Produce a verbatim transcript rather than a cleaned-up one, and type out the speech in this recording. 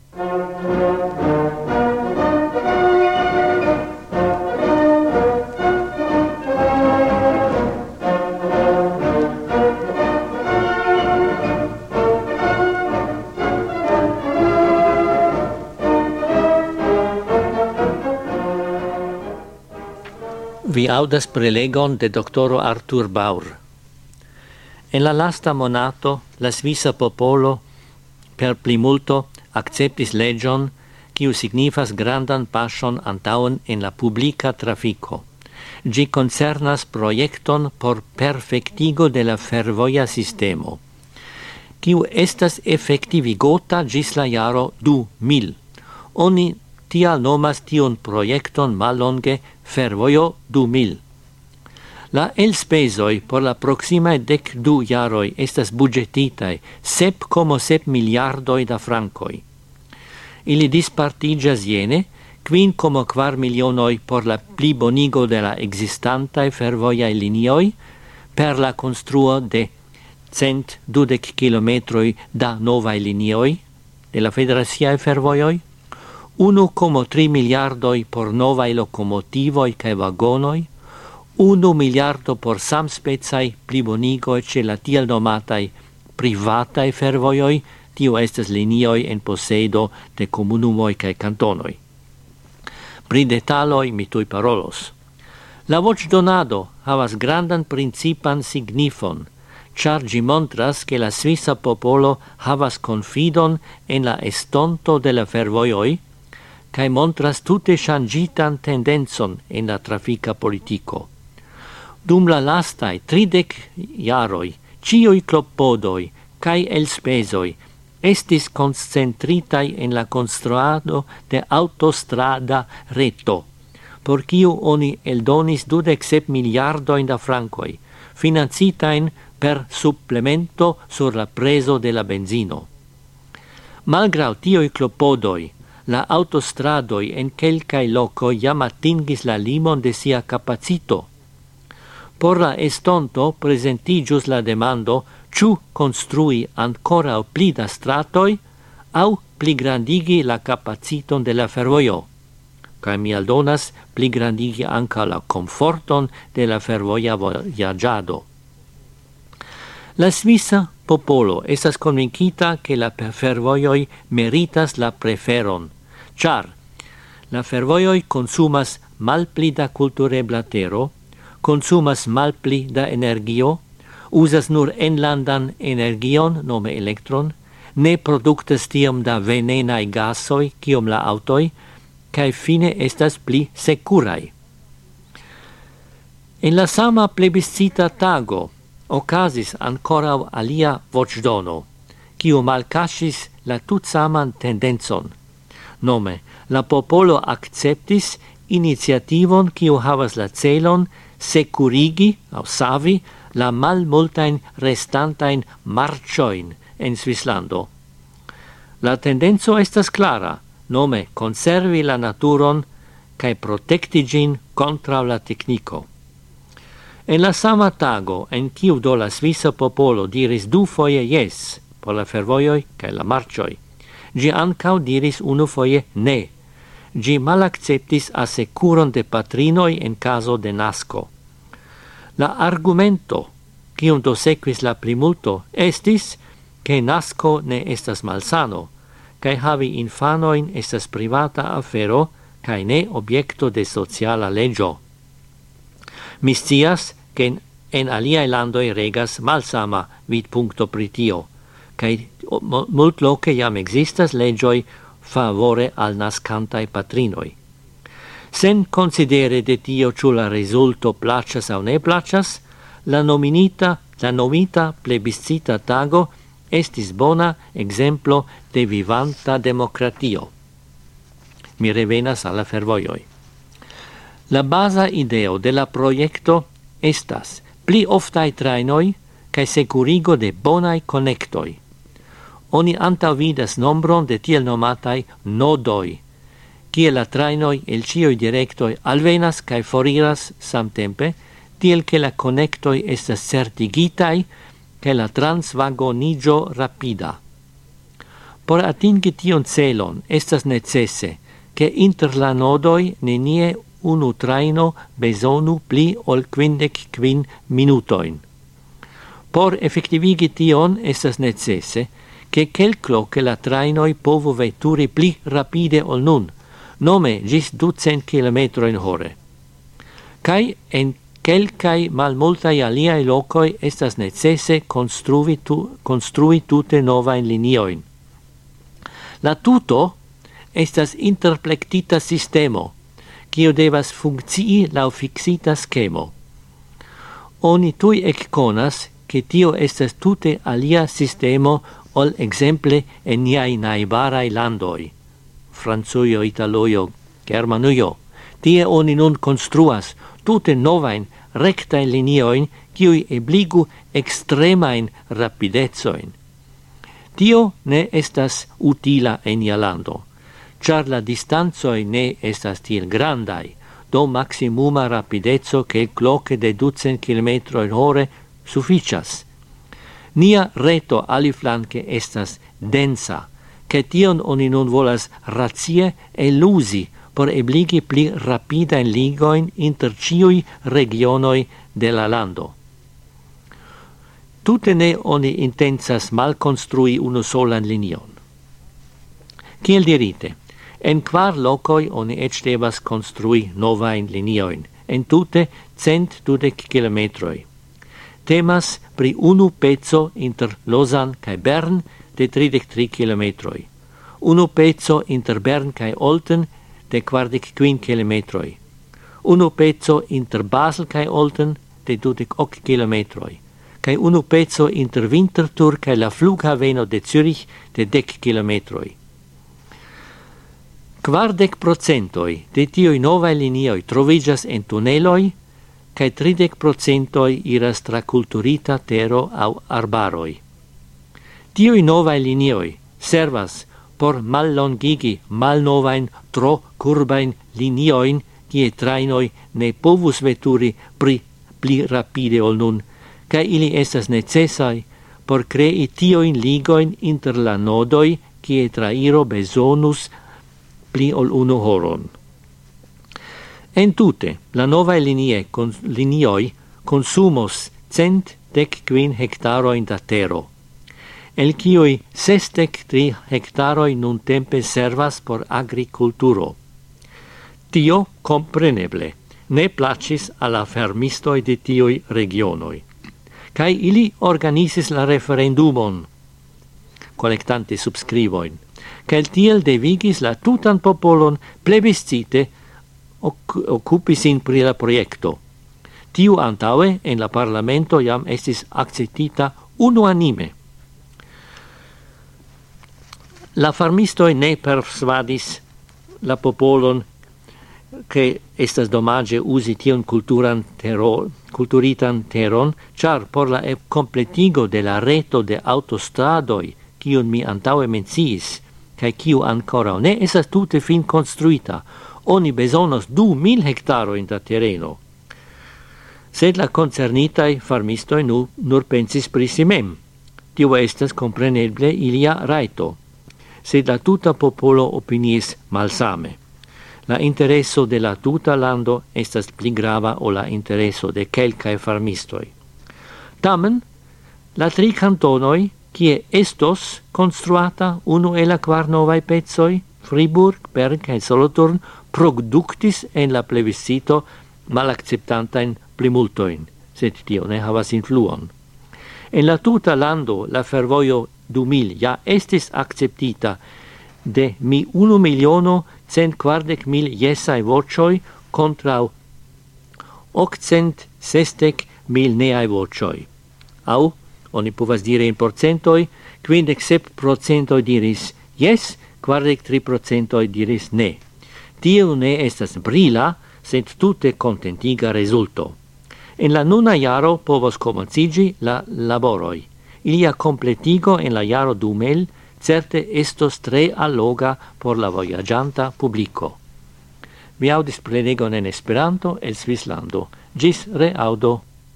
Vi audas prelegon de doctoro Arthur Baur. En la lasta monato, la svisa popolo per plimulto acceptis legion kiu signifas grandan paŝon antaŭen en la publika trafiko. Ĝi koncernas projekton por perfektigo de la fervoja sistemo, kiu estas efektivigota ĝis la jaro du mil. Oni tial nomas tion projekton mallonge fervojo du mil. La elspezoj por la proximaj dek du jaroj estas budgetitaj sep komo sep miliardoj da frankoj. Ili dispartiĝas jene kvin komo kvar milionoj por la plibonigo de la ekzistantaj fervojaj linioj per la konstruo de cent dudek kilometroj da novaj linioj de la federaciaj fervojoj, unu komo tri miliardoj por novaj lokomotivoj kaj vagonoj, unu miliardo por samspecaj plibonigoj ĉe la tiel nomataj privataj fervojoj, tio estas linioj en posedo de komunumoj kaj kantonoj. Pri detaloj mi tuj parolos. La voĉdonado havas grandan principan signifon, ĉar ĝi montras ke la svisa popolo havas konfidon en la estonto de la fervojoj, kaj montras tute ŝanĝitan tendencon en la trafika politiko. Dum la lastaj tridek jaroj, ĉiuj klopodoj kaj elspezoj estis koncentritaj en la konstruado de aŭtostrada reto, por kiu oni eldonis dudek sep miliardojn da frankoj, financitajn per supplemento sur la prezo de la benzino. Malgraŭ tiuj klopodoj, la autostradoj en kelkaj lokoj jam atingis la limon de sia kapacito. Por la estonto presentiĝus la demando, ĉu konstrui ankoraŭ pli da stratoj aŭ pligrandigi la kapaciton de la fervojo, kaj mi aldonas pligrandigi ankaŭ la komforton de la fervoja vojaĝado. La svisa popolo estas konvinkita ke la fervojoj meritas la preferon, ĉar la fervojoj konsumas malpli da kulturebla tero, consumas malpli da energio, uzas nur enlandan energion, nome elektron, ne produktas tiom da venenaj gasoj kiom la aŭtoj, kaj fine estas pli sekuraj. En la sama plebiscita tago okazis ankoraŭ alia voĉdono, kiu malkaŝis la tutsaman tendencon. Nome, la popolo akceptis iniciativon kiu havas la celon securigi aŭ savi la malmultajn restantajn marĉojn en Svislando. La tendenco estas klara, nome konservi la naturon kaj protekti ĝin kontraŭ la tekniko. En la sama tago, en kiu do la svisa popolo diris dufoje jes por la fervojoj kaj la marĉoj, ĝi ankaŭ diris unufoje ne. Ĝi malakceptis asekuron de patrinoj en caso de nasko. La argumento, kiun do sekvis la plimulto, estis, ke nasko ne estas malsano, kaj havi infanojn estas privata afero kaj ne objekto de sociala leĝo. Mi scias, ke en aliaj landoj regas malsama vidpunkto pri tio, kaj multloke jam ekzistas leĝoj favore al nascantai patrinoi. Sen considere de tio ĉu la rezulto placas aŭ ne placas, la nominita, la nomita plebiscita tago estis bona exemplo de vivanta demokratio. Mi revenas al la fervojoj. La baza ideo de la projekto estas pli oftaj trajnoj kaj sekurigo de bonaj konektoj. Oni antaŭvidas nombron de tiel nomataj nodoj, kie la trajnoj el ĉiuj direktoj alvenas kaj foriras samtempe, tiel ke la konektoj estas certigitaj kaj la transvagoniĝo rapida. Por atingi tion celon estas necesse, che inter la nodoi nenie unu traino besonu pli ol quindec quin minutoin. Por effectivigi tion estas necesse, che quelclo che la trainoi povo veturi pli rapide ol nun, nome gis ducent kilometroin hore. Cai en quelcai malmultai aliai locoi estas necesse construi, tu, construi tute novain linioin. La tuto estas interplectita sistemo, cio devas functii lau fixita schemo. Oni tui ecconas che tio estas tute alia sistemo ol exemple en niai naibarai landoi, Franzuio, Italoio, Germanuio. Tie oni nun construas tute novain rectain linioin kiui ebligu extremain rapidezoin. Tio ne estas utila en ia lando, char la distanzoi ne estas tiel grandai, do maximuma rapidezo che cloche de ducent kilometro in hore sufficias. Nia reto aliflanque estas densa, che tion oni nun volas razie elusi por ebligi pli rapida in ligoin inter ciui regionoi de la lando. Tute ne oni intensas mal construi unu solan linion. Kiel dirite, en quar locoi oni ec devas construi novain linioin, en tute cent dudec kilometroi. Temas pri unu pezzo inter Lausanne cae Bern de tridec tri kilometroi, unu pezzo inter Bern cae Olten de quardec quin kilometroi, unu pezzo inter Basel cae Olten de dudec hoc kilometroi, cae unu pezzo inter Winterthur cae la flughaveno de Zürich de dec kilometroi. Quardec procentoi de tioi novae linioi trovigas en tuneloi, cae tridec procentoi iras tra culturita tero au arbaroi. Tioi novae linioi servas por mallongigi malnovain tro curbain linioin kie trainoi ne povus veturi pri pli rapide ol nun, cae ili estas necessai por crei tioin ligoin inter la nodoi kie trairo besonus pli ol unu horon. En tute, la novae linie, con, linioi consumos cent dec quin hectaroin da tero, el cioi sestec tri hectaroi nun tempe servas por agriculturo. Tio, compreneble, ne placis alla fermistoi de tioi regionoi, cae ili organisis la referendumon, collectante subscrivoin, cae tiel devigis la tutan popolon plebiscite occupisin pri la proiecto. Tiu antaue en la parlamento jam estis acceptita unuanime. La farmistoi ne persuadis la popolon che estas domage usi tion culturan tero, culturitan teron, char por la completigo de la reto de autostradoi, kiun mi antaue menciis, cae kiu ancora ne esas tute fin construita, oni besonos du mil hectaro in da terreno. Sed la concernitai farmistoi nu, nur pensis pri si mem. Tio estas compreneble ilia raito. Sed la tuta popolo opiniis malsame. La intereso de la tuta lando estas pli grava o la intereso de quelcae farmistoi. Tamen, la tri cantonoi, kie estos construata unu e la quar novae pezoi, Fribourg, Bern cae Solothurn, productis en la plebiscito malacceptantain plimultoin, sed tio ne havas influon. En la tuta lando la fervoio du mil ja estis acceptita de mi unu miliono cent quardec mil jesai vocioi contra octcent sestec mil neai vocioi. Au, oni povas dire in procentoi, quindec sep procentoi diris yes, quardec tri procentoi diris ne. Tio ne estas brila, sed tute contentiga resulto. En la nuna jaro povos comencigi la laboroi. Ilia completigo en la jaro du mil certe estos tre alloga por la voyagianta publico. Mi audis prelegon en Esperanto el Svislando. Gis reaudo.